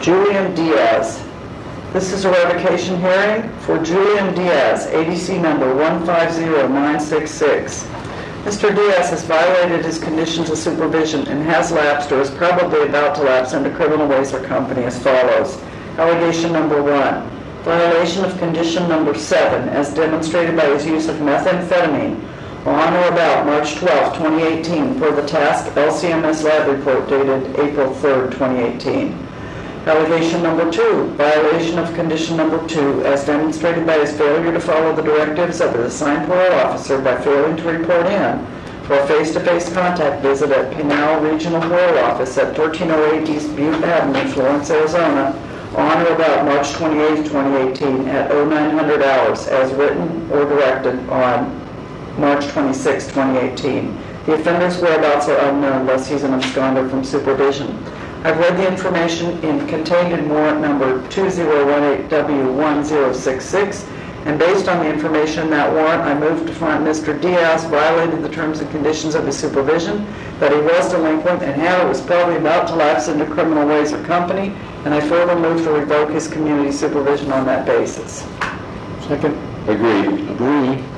Julian Diaz. This is a revocation hearing for Julian Diaz, ADC number 150966. Mr. Diaz has violated his conditions of supervision and has lapsed or is probably about to lapse into criminal ways or company as follows. Allegation number 1, violation of condition number 7 as demonstrated by his use of methamphetamine on or about March 12, 2018 per the task LCMS lab report dated April 3, 2018. Allegation number 2, violation of condition number 2 as demonstrated by his failure to follow the directives of his assigned parole officer by failing to report in for a face-to-face contact visit at Pinal Regional Parole Office at 1308 East Butte Avenue, Florence, Arizona on or about March 28, 2018 at 0900 hours as written or directed on March 26, 2018. The offender's whereabouts are unknown unless he's an absconder from supervision. I've read the information contained in warrant number 2018W1066, and based on the information in that warrant, I move to find Mr. Diaz violated the terms and conditions of his supervision, that he was delinquent and had or was probably about to lapse into criminal ways or company, and I further move to revoke his community supervision on that basis. Second. Agreed. Agree.